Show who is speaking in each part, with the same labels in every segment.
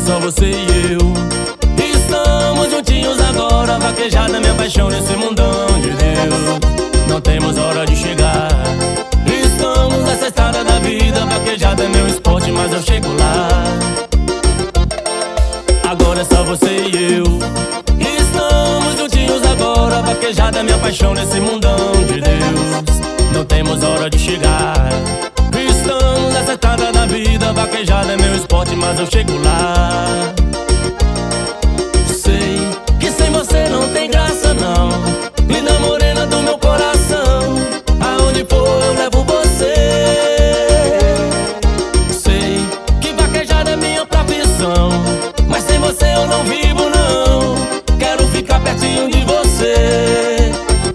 Speaker 1: só você e eu. Estamos juntinhos agora, vaquejada é minha paixão nesse mundão de Deus. Não temos hora de chegar. Estamos nessa estrada da vida, vaquejada é meu esporte, mas eu chego lá. Agora é só você e eu. Estamos juntinhos agora, vaquejada é minha paixão nesse mundão de Deus. Não temos hora de chegar. Estamos nessa estrada da vida, vaquejada é meu esporte, mas eu chego lá. Sei que sem você não tem graça não, linda morena do meu coração. Aonde for eu levo você. Sei que vaquejada é minha profissão, mas sem você eu não vivo não. Quero ficar pertinho de você.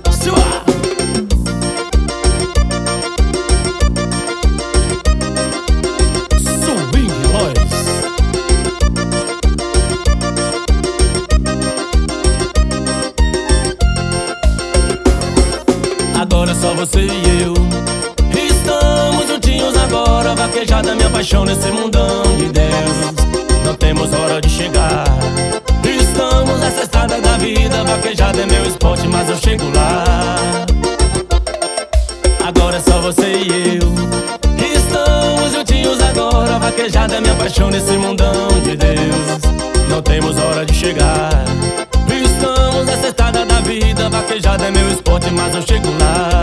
Speaker 1: Agora é só você e eu. Estamos juntinhos agora, vaquejada é minha paixão nesse mundão de Deus. Não temos hora de chegar. Estamos nessa estrada da vida, vaquejada é meu esporte, mas eu chego lá. Agora é só você e eu. Estamos juntinhos agora, vaquejada é minha paixão nesse mundão de Deus. Não temos hora de chegar. Estamos nessa estrada da vida, vaquejada é meu esporte, mas eu chego lá.